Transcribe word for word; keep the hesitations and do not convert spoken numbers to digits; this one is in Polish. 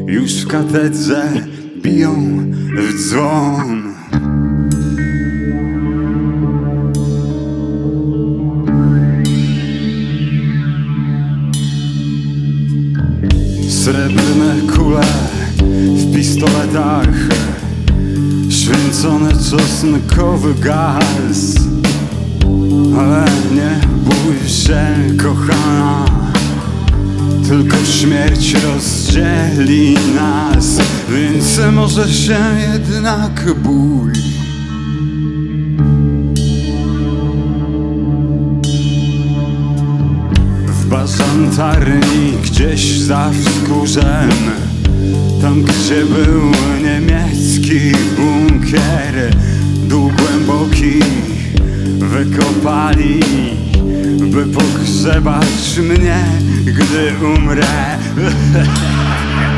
już w katedrze biją w dzwon. Srebrne kule w pistoletach, święcony czosnkowy gaz. Ale nie bój się, kochana, tylko śmierć rozdzieli nas, więc może się jednak bój. W bażantarni gdzieś za wzgórzem, tam gdzie był niemiecki bunkier, dół głęboki wykopali, by pogrzebać mnie, gdy umrę.